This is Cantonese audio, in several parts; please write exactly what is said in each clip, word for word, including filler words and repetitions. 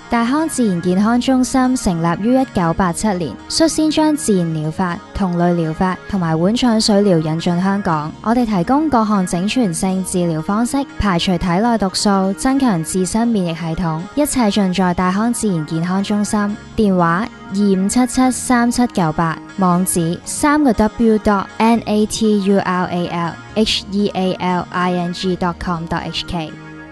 大康自然健康中心成立於一九八七年，率先將自然療法、同類療法同埋碗腸水療引進香港。我哋提供各項整全性治療方式，排除體內毒素，增強自身免疫系統，一切盡在大康自然健康中心。電話二五七七三七九八，網址三個 w dot n a t u r a l h e a l i n g dot com dot h k。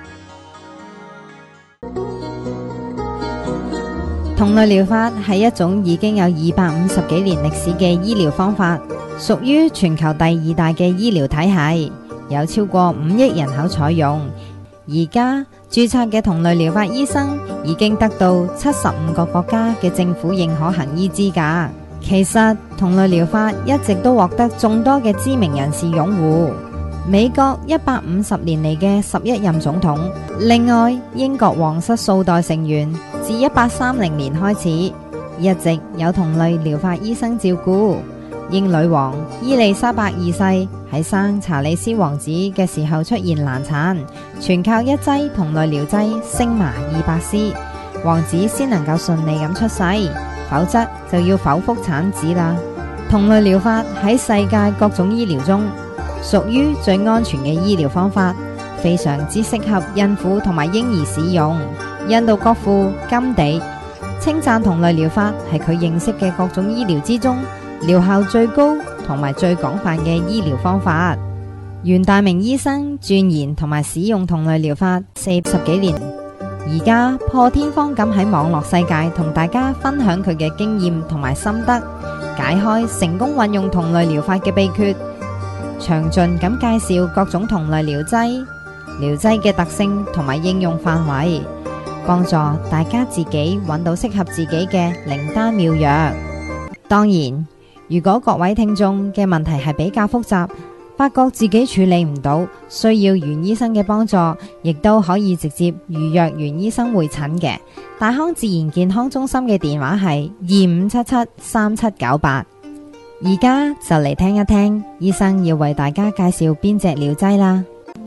同類療法係一種已經有二百五十幾年歷史嘅醫療方法，屬於全球第二大嘅醫療體系，有超過五億人口採用。而家註冊嘅同類療法醫生已經得到七十五個國家嘅政府認可行醫資格。其實同類療法一直都獲得眾多嘅知名人士擁護。美國一百五十年嚟嘅十一任總統，另外英國皇室數代成員自一八三零年開始，一直有同類療法醫生照顧。英女王伊麗莎白二世喺生查理斯王子嘅時候出現難產，全靠一劑同類療劑星麻二百絲，王子先能夠順利咁出世，否則就要剖腹產子啦。同類療法喺世界各種醫療中屬於最安全嘅醫療方法，非常之適合孕婦同埋嬰兒使用。印度國父甘地稱讚同類療法係佢認識嘅各種醫療之中療效最高同埋最廣泛嘅醫療方法。袁大明醫生鑽研同埋使用同類療法四十幾年，而家破天荒咁喺網絡世界同大家分享佢嘅經驗同埋心得，解開成功運用同類療法嘅秘訣，詳盡咁介紹各種同類療劑、療劑嘅特性同埋應用範圍，幫助大家自己揾到適合自己嘅靈丹妙藥。當然，如果各位聽眾嘅問題係比較複雜，發覺自己處理唔到，需要袁醫生嘅幫助，亦都可以直接預約袁醫生會診嘅。大康自然健康中心嘅電話係二五七七三七九八。而家就嚟聽一聽醫生要為大家介紹邊隻療劑啦。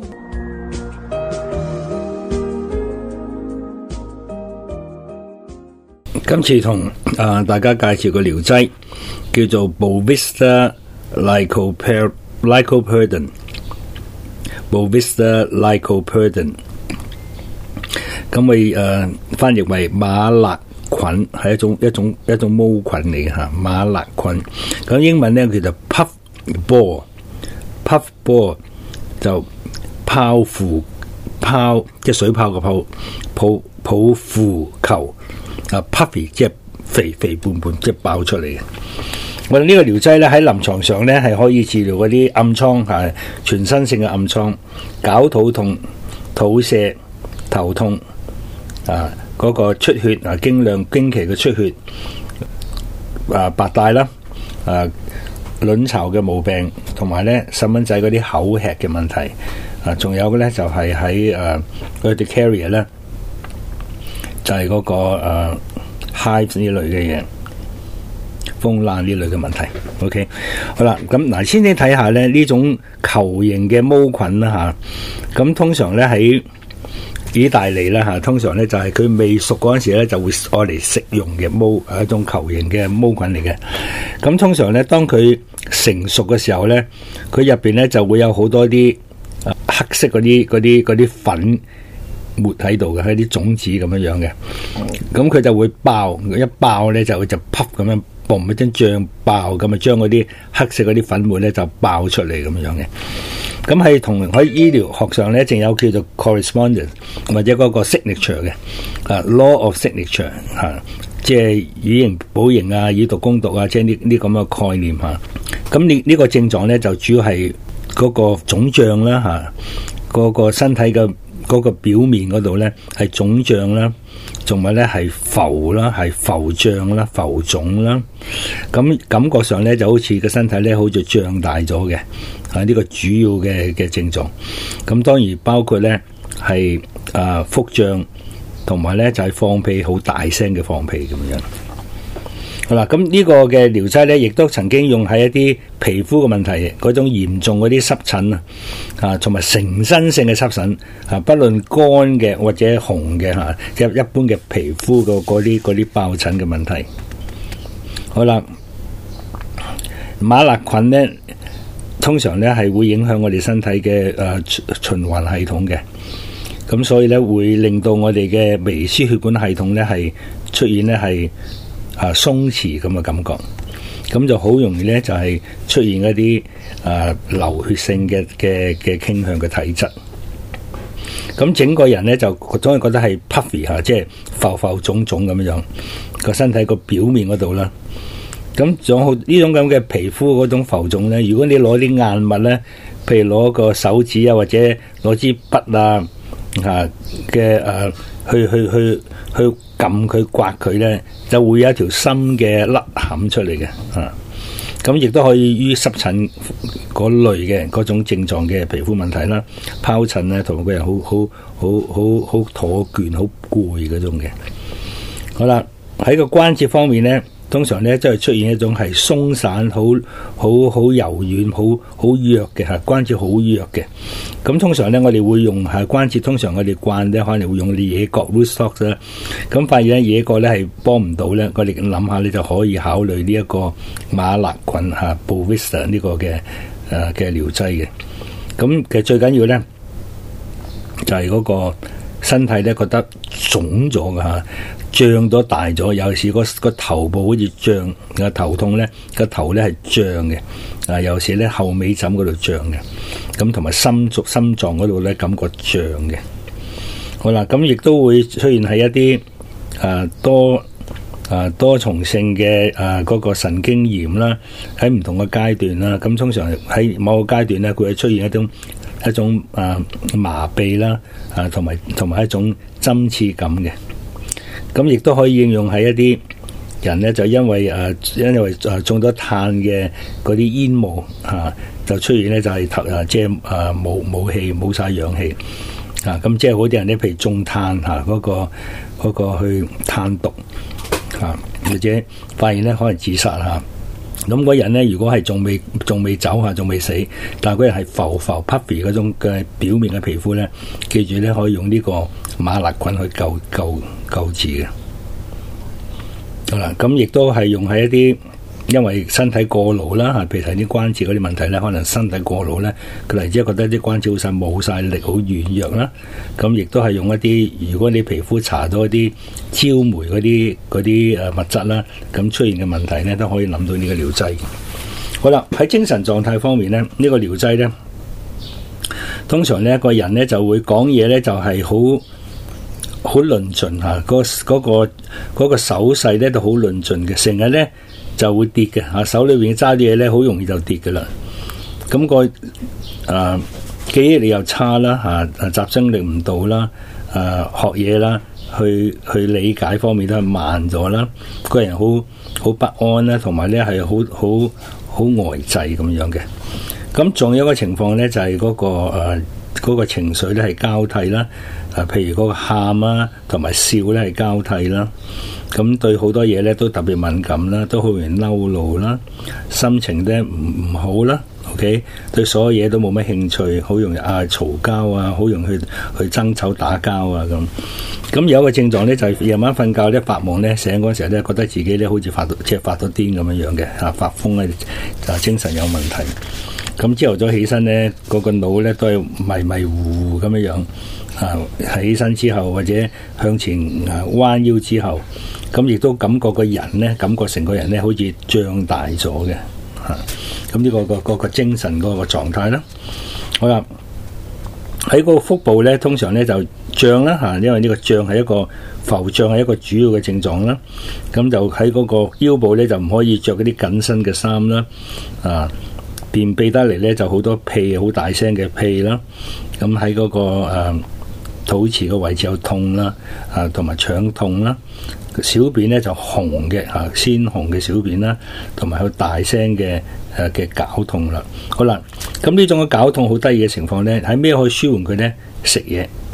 今次同啊大家介紹個療劑叫做 Bovista Lycoperdon。Bovista Lycoperdon， 咁咪誒翻譯為馬勒菌，係一種一種一種毛菌嚟嘅吓，馬勒菌。咁英文咧叫做 puff ball，puff ball 就泡芙泡，即係水泡個泡，泡泡芙球啊 ，puffy 即係肥肥胖胖，即係爆出嚟嘅。我哋呢個療劑咧喺臨床上咧係可以治療嗰啲暗瘡吓，全身性嘅暗瘡、絞肚痛、肚瀉、頭痛啊，嗰、那個出血啊，經量經期嘅出血啊，白帶啦啊，卵巢嘅毛病，同埋咧細蚊仔嗰啲口吃嘅問題啊，仲有嘅咧就係喺誒嗰啲 urticaria 咧，就係、是、嗰、那個誒、啊、hives 呢類嘅嘢。風爛呢類嘅問題 ，OK， 好啦，咁嗱，先你睇下咧呢種球形嘅毛菌啦吓，咁通常咧喺意大利啦吓，通常咧就係佢未熟嗰陣時咧就會愛嚟食用嘅毛，係一種球形嘅毛菌嚟嘅。咁通常咧當佢成熟嘅時候咧，佢入邊咧就會有好多啲黑色嗰啲嗰啲嗰啲粉抹喺度嘅，係啲種子咁樣樣嘅。咁佢就會爆，一爆咧就就噗咁樣。嘣一聲脹爆咁啊，將嗰啲黑色嗰啲粉末咧就爆出嚟咁樣嘅。咁係同喺醫療學上咧，仲有叫做 correspondence 或者嗰個 signature 嘅啊 law of signature 吓、啊，即係以形補形啊，以毒攻毒啊，即係呢呢咁嘅概念吓。咁呢呢個症狀咧就主要係嗰個腫脹啦吓，嗰、啊嗰個身體嘅嗰個表面嗰度咧係腫脹啦。仲有咧係浮啦，係浮脹啦，浮腫啦，咁感覺上咧就好似個身體咧好似脹大咗嘅，啊呢個主要嘅嘅症狀。咁當然包括咧係啊腹脹，同埋咧就係放屁好大聲嘅放屁咁樣。 好啦，咁呢個嘅療劑咧，亦都曾經用喺一啲皮膚嘅問題，嗰種嚴重嗰啲濕疹啊，啊，同埋成身性嘅濕疹啊，不論乾嘅或者紅嘅嚇，即係一般嘅皮膚嘅嗰啲嗰啲疱疹嘅問題。好啦，馬勒菌咧，通常咧係會影響我哋身體嘅誒、呃、循環系統嘅，咁所以咧會令到我哋嘅微絲血管系統咧係出現咧係啊鬆弛咁嘅感覺，咁就好容易咧就係、是、出現一啲啊流血性嘅嘅嘅傾向嘅體質，咁整個人咧就總係覺得係 puffy 嚇，即係浮浮腫腫咁樣樣個身體個表面嗰度啦。咁仲有呢種咁嘅皮膚嗰種浮腫咧，如果你攞啲硬物咧，譬如攞個手指啊，或者攞支筆啊嚇嘅誒，去去去去撳佢刮佢咧，就會有一條深嘅凹陷出嚟嘅嚇。咁亦都可以於濕疹嗰類嘅嗰種症狀嘅皮膚問題啦，疱疹咧，同埋個人好好好好好駝倦、好攰嗰種嘅。好啦，喺個關節方面咧。通常咧，即係出現一種係鬆散、好好好柔軟、好好弱嘅嚇關節，好弱嘅。咁通常咧，我哋會用係關節。通常我哋慣咧，可能會用啲野角 rootstock 啦。咁發現咧，野角咧係幫唔到咧。我哋諗下，你就可以考慮呢一個馬勒菌嚇 Bovista 呢個嘅誒嘅療劑嘅。咁其實最緊要咧，就係嗰個身體咧覺得腫咗嘅嚇。脹咗大咗，有時個個頭部好似脹，個頭痛咧，個頭咧係脹嘅，啊有時咧後尾枕嗰度脹嘅，咁同埋心臟心臟嗰度咧感覺脹嘅。好啦，咁亦都會出現喺一啲啊多啊多重性嘅啊嗰個神經炎啦，喺唔同嘅階段啦，咁通常喺某個階段咧，佢會出現一種一種啊麻痹啦，啊同埋同埋一種針刺感嘅。咁亦都可以應用喺一啲人咧，就因為誒、呃、因為誒中咗碳嘅嗰啲煙霧嚇、啊，就出現咧就係頭誒即係誒冇冇氣冇晒氧氣啊！咁即係好啲人咧，譬如中碳嚇嗰、啊那個嗰、那個去碳毒嚇、啊，或者發現咧可能自殺嚇。咁、啊、嗰人咧，如果係仲未仲未走嚇，仲未死，但係嗰人係浮浮 puffy 嗰種嘅表面嘅皮膚咧，記住咧可以用呢個馬勒菌去救救救治嘅。好啦，咁亦都係用喺一啲因為身體過勞啦嚇，譬如睇啲關節嗰啲問題咧，可能身體過勞咧，佢嚟之覺得啲關節好晒冇晒力，好軟弱啦。咁亦都係用一啲，如果你皮膚搽咗一啲焦霉嗰啲嗰啲誒物質啦，咁出現嘅問題咧，都可以諗到呢個療劑。好啦，喺精神狀態方面咧，呢個療劑咧，通常咧一個人咧就會講嘢咧就係好好論盡嚇，嗰嗰個嗰個手勢咧都好論盡嘅，成日咧就會跌嘅嚇，手裏邊揸啲嘢咧好容易就跌嘅啦。咁個啊記憶力又差啦嚇，集中力唔到啦，啊學嘢啦，去去理解方面都係慢咗啦，個人好好不安啦，同埋咧係好好好呆滯咁樣嘅。咁仲有一個情況咧就係嗰個誒嗰個情緒咧係交替啦。啊，譬如嗰個喊啊，同埋笑咧係交替啦，咁對好多嘢咧都特別敏感啦，都好容易嬲怒啦，心情咧唔唔好啦 ，OK， 對所有嘢都冇乜興趣，好容易啊嘈交啊，好容易去去爭吵打交啊咁。咁有一個症狀咧就係、是、夜晚瞓覺咧發夢咧醒嗰陣時候咧覺得自己咧好似發到即係發到癲咁樣樣嘅，啊發瘋咧就精神有問題。咁朝頭早起身咧，嗰、那個腦咧都係迷迷糊糊咁樣樣。啊！起身之後或者向前啊彎腰之後，咁亦都感覺個人咧，感覺成個人咧好似脹大咗嘅嚇。咁、啊、呢、這個個個個精神嗰個狀態啦。好啦，喺個腹部咧，通常咧就脹啦嚇，因為呢個脹係一個浮脹係一個主要嘅症狀啦。咁就喺嗰個腰部咧就唔可以着嗰啲緊身嘅衫啦。啊，便秘得嚟咧就好多屁，好大聲嘅屁啦。咁喺嗰個誒。啊肚臍嘅位置有痛啦，啊，同埋腸痛啦，小便咧就紅嘅，啊，鮮紅嘅小便啦，同埋有大聲嘅誒嘅絞痛啦。好啦，咁呢種嘅絞痛好得意嘅情況咧，喺咩可以舒緩佢咧？食嘢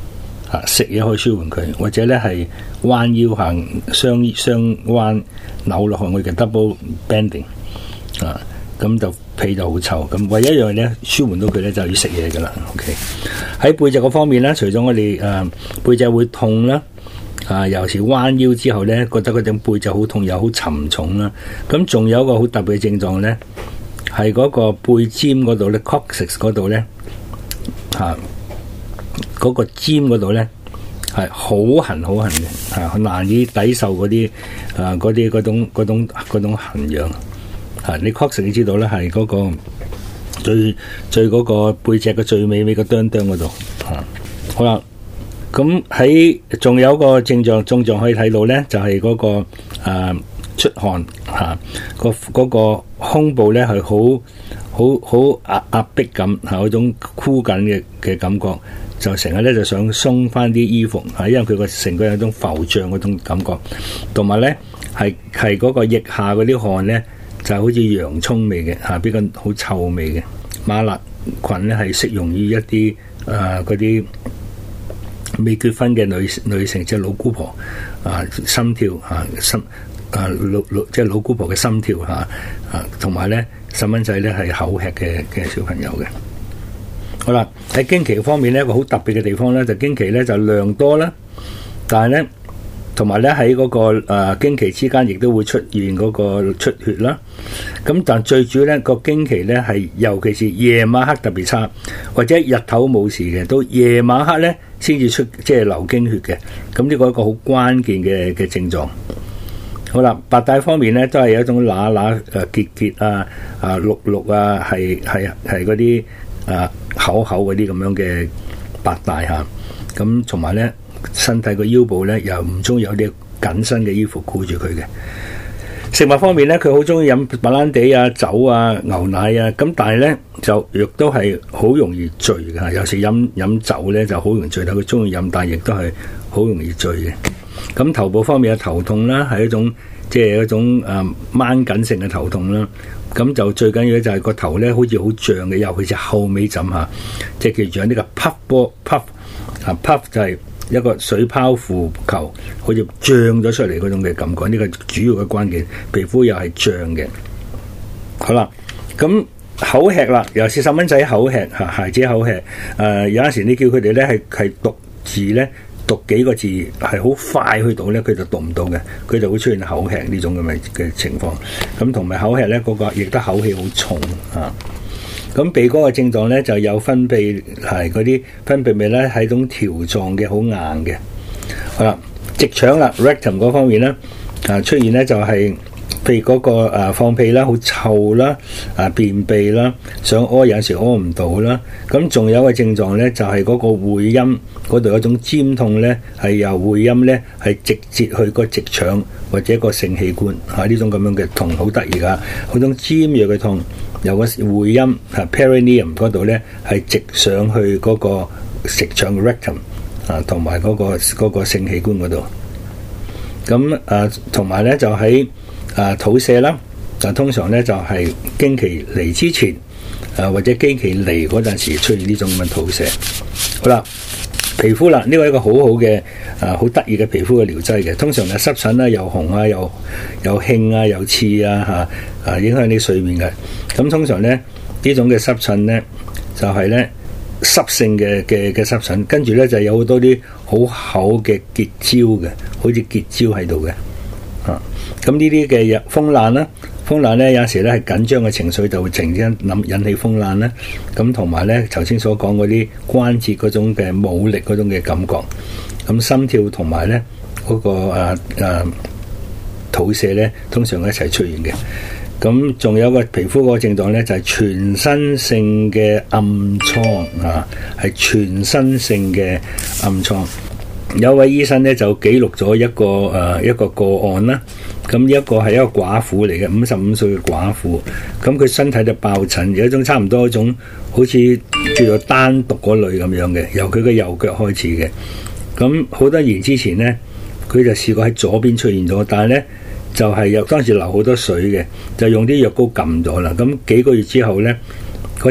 啊，食嘢可以舒緩佢，或者咧係彎腰行雙雙彎扭落去，我哋嘅 double bending 啊，咁就屁就好臭。咁唯一一樣咧舒緩到佢咧，就要食嘢噶啦。OK， 喺背脊嗰方面咧，除咗我哋誒、呃、背脊會痛啦。啊！有時彎腰之後咧，覺得嗰種背脊好痛又好沉重啦。咁仲有一個好特別嘅症狀咧，係嗰個背尖嗰度咧 coccyx 嗰度咧，嚇嗰個尖嗰度咧係好痕好痕嘅，嚇難以抵受嗰啲啊嗰啲嗰種嗰種嗰種痕癢。嚇你 coccyx 你知道咧係嗰個最最嗰個背脊嘅最尾尾個哚哚嗰度嚇。好啦。咁喺仲有個症狀，症狀可以睇到咧，就係、是、嗰、那個、呃、出汗嚇，個、啊、嗰、那個胸部咧係好好好壓壓迫感嚇，嗰種箍緊嘅嘅感覺，就成日咧就想鬆翻啲衣服嚇、啊，因為佢個成個有種浮脹嗰種感覺，同埋咧係係嗰個腋下嗰啲汗咧就好似洋葱味嘅嚇，比較好臭味嘅。馬勒菌咧係適用於一啲誒嗰啲。呃未結婚嘅女女性，即係老姑婆啊，心跳啊，心啊老老即係老姑婆嘅心跳嚇啊，同埋咧細蚊仔咧係口吃嘅嘅小朋友嘅。好啦，喺經期方面咧，一個好特別嘅地方咧，就經期咧就量多啦，但係咧同埋咧喺嗰個誒、呃、經期之間亦都會出現嗰個出血啦。咁但最主要咧個經期咧係尤其是夜晚黑特別差，或者日頭冇事嘅，到夜晚黑咧先至出即係流經血嘅。咁呢個一個好關鍵嘅嘅症狀。好啦，白帶方面咧都係有一種乸乸誒結結啊啊綠綠啊，係係係嗰啲啊厚厚嗰啲咁樣嘅白帶嚇。咁同埋咧身體個腰部咧又唔中意有啲緊身嘅衣服箍住佢嘅。食物方面咧，佢好中意飲白蘭地啊、酒啊、牛奶啊，咁但係咧就亦都係好容易醉嘅。有時飲飲酒咧就好容易醉，但佢中意飲，但係亦都係好容易醉嘅。咁頭部方面嘅頭痛啦，係一種即係一種誒掹緊性嘅頭痛啦。咁就最緊要就係個頭咧好似好脹嘅，尤其是後尾枕下，即係記住有呢個 puff 波 puff 啊 puff 就係一個水泡浮球，好似脹咗出嚟嗰種嘅感覺，呢個主要嘅關鍵。皮膚又係脹嘅。好啦，咁口吃啦，尤其是細蚊仔口吃嚇，孩子口吃。誒、呃、有陣時你叫佢哋咧係係讀字咧，讀幾個字係好快去讀咧，佢就讀唔到嘅，佢就會出現口吃呢種咁嘅嘅情況。咁同埋口吃咧，嗰、那個亦都口氣好重啊。咁鼻哥嘅症狀咧就有分泌係嗰啲分泌物咧係一種條狀嘅，好硬嘅。好啦，直腸啦 rectum 嗰方面咧啊出現咧就係、是、譬如嗰、那個、啊、放屁啦，好臭啦，啊便秘啦，想屙有時屙唔到啦。咁仲有一個症狀咧就係、是、嗰個會陰嗰度有一種尖痛咧，係由會陰咧係直接去個直腸或者個性器官啊，呢種咁樣嘅痛好得意噶，嗰種尖鋭嘅痛。由個會陰啊 perineum 嗰度咧係直上去嗰個直腸 rectum 啊，同埋嗰個嗰個性器官嗰度。咁啊，同埋咧就喺啊肚瀉啦，啊通常咧就係、是、經期嚟之前啊，或者經期嚟嗰陣時出現呢種咁嘅肚瀉。好啦，皮膚啦，呢個係一個好好嘅啊，好得意嘅皮膚嘅療劑嘅。通常係濕疹啦，又紅啊，又又興啊，又刺啊嚇啊，影響你睡眠嘅。咁通常咧呢種嘅濕疹咧就係、是、咧濕性嘅嘅嘅濕疹，跟住咧就有好多啲好厚嘅結焦嘅，好似結焦喺度嘅啊。咁呢啲嘅風爛啦，風爛咧有時咧係緊張嘅情緒就會突然間諗引起風爛啦。咁同埋咧頭先所講嗰啲關節嗰種嘅冇力嗰種嘅感覺，咁心跳同埋咧嗰個啊啊肚瀉咧通常一齊出現嘅。咁仲有個皮膚嗰個症狀咧，就係、是、全身性嘅暗瘡啊，係全身性嘅暗瘡。有位醫生咧就記錄咗一個誒、呃、一個個案啦。咁呢一個係一個寡婦嚟嘅，五十五歲嘅寡婦。咁佢身體就爆疹，有一種差唔多一種好似叫做單獨嗰類咁樣嘅，由佢嘅右腳開始嘅。咁好多年之前咧，佢就試過喺左邊出現咗，但係咧。就係有當時流好多水嘅，就用啲藥膏撳咗啦。咁幾個月之後咧，嗰隻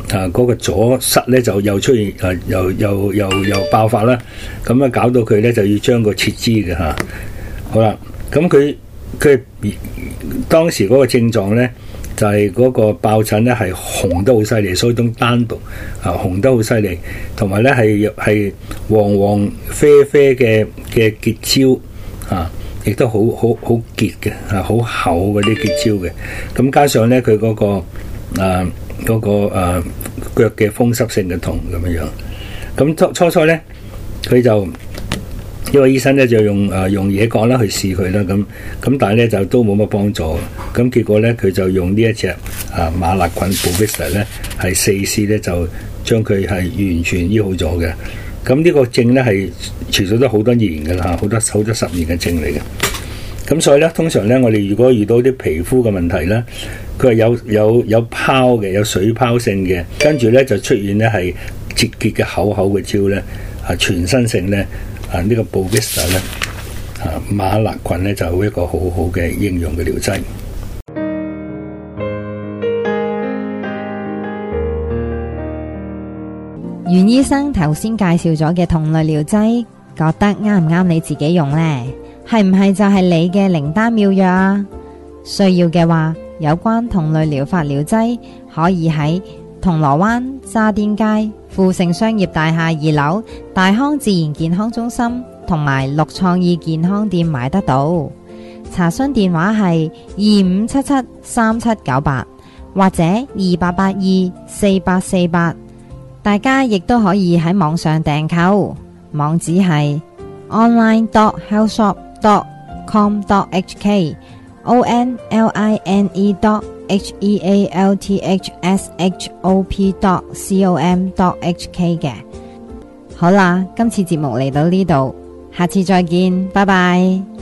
啊嗰、那個阻塞咧就又出現啊又又又又爆發啦，咁啊搞到佢咧就要將個切肢嘅嚇。好啦，咁佢佢當時嗰個症狀咧就係、是、嗰個爆疹咧係紅得好犀利，所以種單獨啊紅得好犀利，同埋咧係係黃黃啡啡嘅嘅結焦啊。亦都好好好結嘅，啊好厚嗰啲結焦嘅，咁加上咧佢嗰個啊嗰、嗰個啊腳嘅風濕性嘅痛咁樣樣，咁初初初咧佢就因為醫生咧就用啊用野角啦去試佢啦，咁咁但係咧就都冇乜幫助，咁結果咧佢就用呢一隻啊馬勒菌 Bovista 咧係四次咧就將佢係完全醫好咗嘅。咁呢個症咧係持續咗好多年嘅啦，好多好多十年嘅症嚟嘅。咁所以咧，通常咧，我哋如果遇到啲皮膚嘅問題咧，佢係有有有泡嘅，有水泡性嘅，跟住咧就出現咧係結結嘅厚厚嘅焦咧，啊全身性咧啊、這個、呢個 Bovista 咧啊馬勒菌咧就係一個好好嘅應用嘅療劑。 袁醫生頭先介紹咗嘅同類療劑，覺得啱唔啱你自己用呢？係唔係就係你嘅靈丹妙藥啊？需要嘅話，有關同類療法療劑可以喺銅鑼灣渣甸街富盛商業大廈二樓大康自然健康中心同埋綠創意健康店買得到。查詢電話係二五七七三七九八或者二八八二四八四八。大家亦都可以喺網上訂購，網址係 online dot healthshop dot com dot h k o n l i n e dot h e a l t h s h o p dot com dot h k 嘅。好啦，今次節目嚟到呢度，下次再見，拜拜。